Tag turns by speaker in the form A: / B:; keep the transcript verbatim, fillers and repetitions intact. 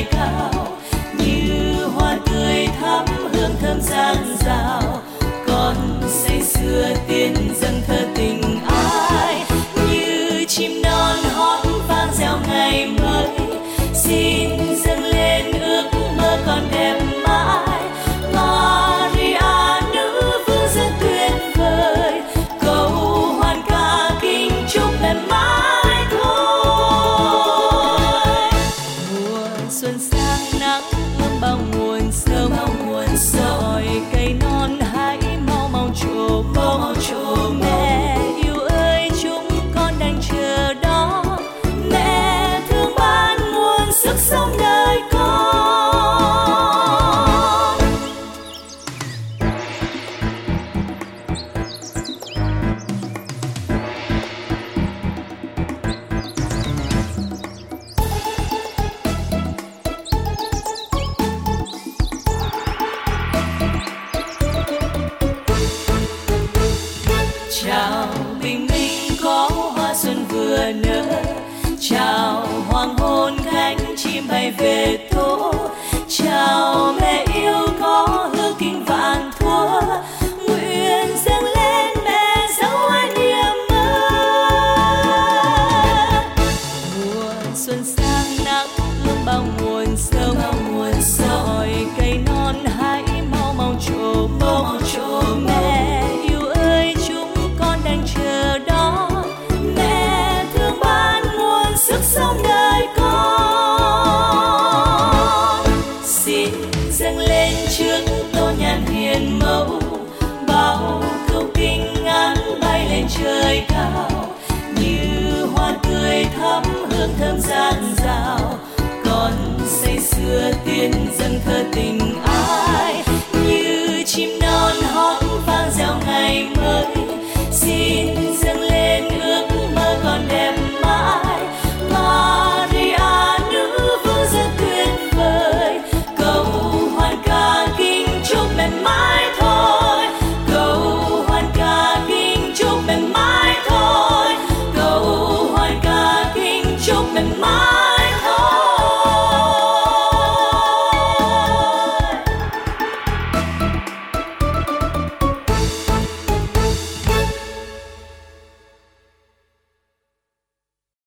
A: trời cao, như hoa tươi thắm hương thơm dạt dào, con say sưa tiếng dâng thơ tình ai, như chim non hót vang reo ngày mới, xin dâng lên ước mơ còn đẹp mãi. Maria nữ vương rất tuyệt vời, cầu hoàn ca kính chúc em mãi thôi. Mùa xuân sang nắng ươm bao nguồn sớm, dọi cây non hãy mau mau trổ bông. Mẹ yêu ơi chúng con đang chờ đó, mẹ thương ban muôn sức sống đời con. Chào bình minh có hoa xuân vừa nở, chào hoàng hôn cánh chim bay về tổ, chào mẹ yêu có hương kinh vạn thuở, nguyện dâng lên mẹ dấu ai niềm mơ. Mùa xuân sang nắng ươm bao nguồn sớm, dọi cây non hãy mau mau trổ bông. Mẹ yêu ơi chúng con đang chờ đó, mẹ thương ban muôn sức sống đời con. Xin dâng lên trước tô nhàn hiền mẫu, bao câu kinh ngắn bay lên trời cao, như hoa tươi thắm hương thơm dạt dào, con say sưa tiếng dâng thơ tình